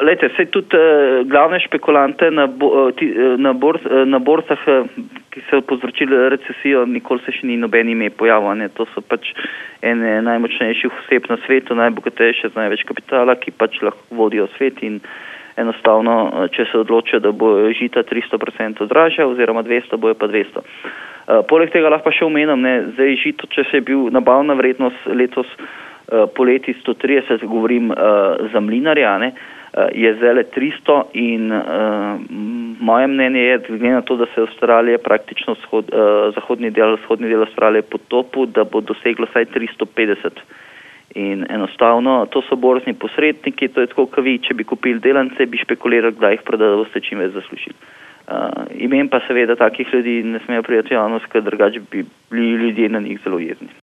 Lejte, sej tudi glavne špekulante na borzah, ki so povzročili recesijo, nikoli se še ni noben ime pojavil, ne. To so pač ene najmočnejših oseb na svetu, najbogatejše z največ kapitala, ki pač lahko vodijo svet in enostavno, če se odločijo, da bo žita 300% dražja oziroma 200, bojo pa 200. Poleg tega lahko pa še omenim, ne, zdaj žito, če se je bil nabavna vrednost letos poleti 130, govorim za mlinarja, ne, je zdaj 300 in moje mnenje je, glede na to, da se Avstralija praktično zahodni del Avstralije potopil, da bo doseglo vsaj 350. In enostavno, to so borzni posredniki, to je tako, kot vi, če bi kupili delance, bi špekulirali, kdaj jih prodali, da boste čim več zaslužili. Imam pa seveda takih ljudi ne smejo priti javnost, ker drugače bi bili ljudje na njih zelo jezni.